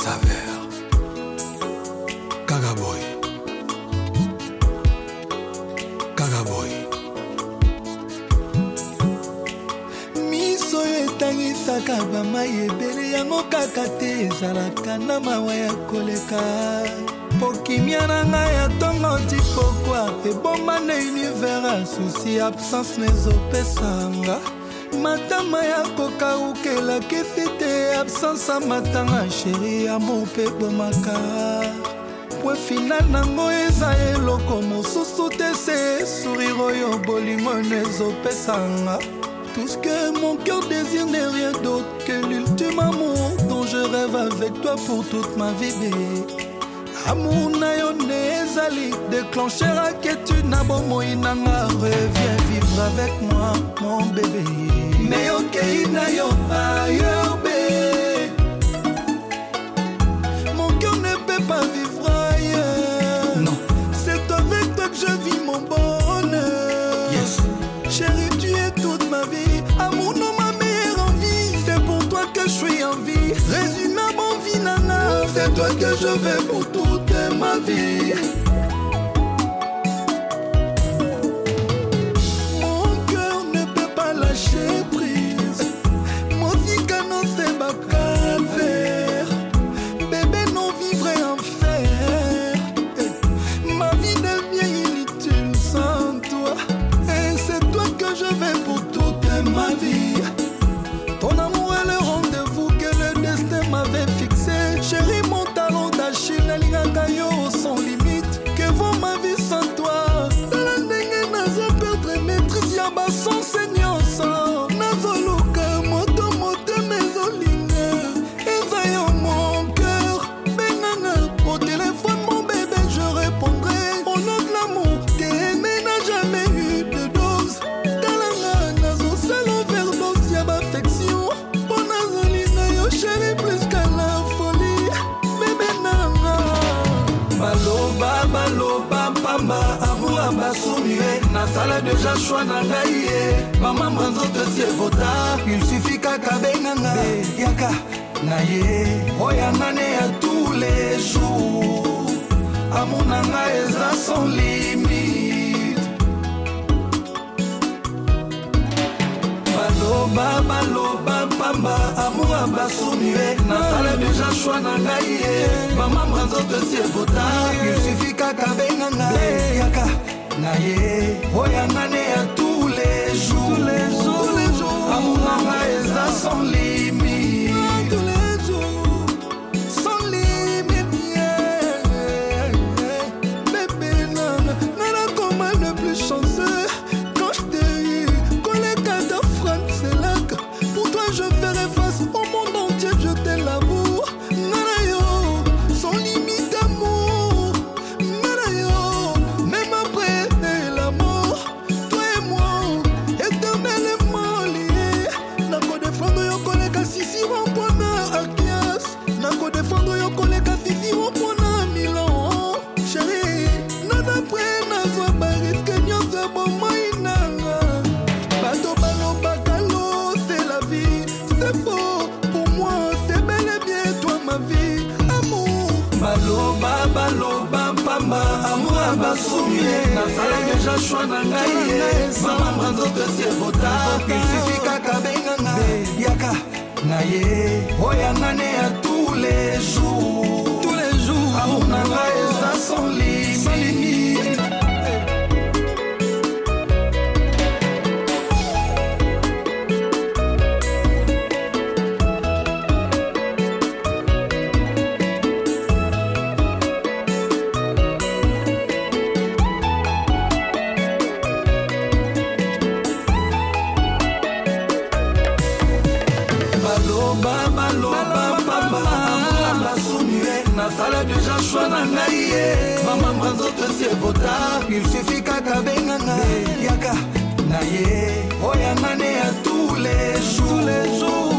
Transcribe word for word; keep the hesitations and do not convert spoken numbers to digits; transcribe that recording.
saveur. Kagaboy. Kagaboy. Miso etangisaka bamai ebele yango kaka te ezalaka na mawa ya koleka. Pokimia na ngai ya ntongo tipokwa ebomba na univers susi absence nezopesanga. Matama ya kokaukela kefite absence ya matanga sheri amour pe bomaka. Point final nango eza eloko mosusu te se sourire oyo bolingo nezopesanga. Tout ce que mon cœur désire n'est rien d'autre que l'ultime amour dont je rêve avec toi pour toute ma vie, bébé. Amour na yo nezali déclencher inquiétude na bomoi nanga. Reviens vivre avec moi mon bébé. Mais ok na yo ailleurs bébé. Mon cœur ne peut pas vivre ailleurs. Non. C'est avec toi que je vis mon bonheur. Yes. Chérie, tu es toute ma vie. Amour non ma meilleure envie. C'est pour toi que je suis en vie. Résumé à mon vie nana. C'est toi que je vais pour toute ma vie. Mon cœur ne peut pas lâcher prise. Mon vie non c'est ma calvaire. Bébé non vivrai enfer. Ma vie devient inutile sans toi. Et c'est toi que je vais pour toute ma vie. Ton amour est le rendez-vous que le destin m'avait fixé. Chérie, mon talon d'Achille, la ligayo sans limite. Que vaut ma vie sans toi? La dengue n'a pas perdre maîtrise, yaba sans seigneur sans. Nazoluka, moto moto mesolinga. Éveille mon cœur, benanga. Au téléphone, mon bébé, je répondrai. Au nom de l'amour, t'aimer n'a jamais eu de dose. Talanga, nazo seul overdose, yaba affection. Bon nazolinga, yo chérie, plus qu'à la folie. Bébé nanga. Baloba, baloba, pamba, amour abasumie. Nasala déjà choix na ngai. Maman mranzo te sievota. Il suffit kaka benganga. Yaka, naye. Oya nane à tous les jours. Amour nanga eza sans limite. Baloba, baloba, pamba, amour abasumie. Nasala déjà choix na ngai. Maman mranzo te sievota. Il suffit kaka benganga. Yaka, naye. Oya nane à tous les jours. Tous les jours, tous les jours. Amour nanga eza sans limite. Tous les jours, sans limite. Yeah. Bébé nana, nana comment le plus chanceux. Quand je t'ai eu, collé quatre francs, c'est là que pour toi je ferai face au monde entier, je te l'avoue. Nana yo, sans limite d'amour. Nana yo, même après la mort, toi et moi, éternellement liés. Nako défendre yo collé sisi wampona Akias. Nako défendre yo collé sisi wampona Milan. Chérie, nada pre nazwa bariske nyonso bomoi nanga. Bato baloba kalo, c'est la vie. C'est faux, pour moi, c'est bel et bien toi ma vie. Amour. Baloba, baloba, pamba, amour abasumie. Nasala déjà choix na ngai. Maman mranzo te sievota. Il suffit kaka benganga. Yaka, naye. Oya nane à tous les jours. Tous les jours. Amour nanga eza sans limite. Sans limite. Baloba, baloba, pamba, amour abasumie. Nasala déjà choix na ngai. Maman mranzo te sievota. Il suffit kaka benganga. Yaka, naye. Oya nane à tous les jours. Tous les jours.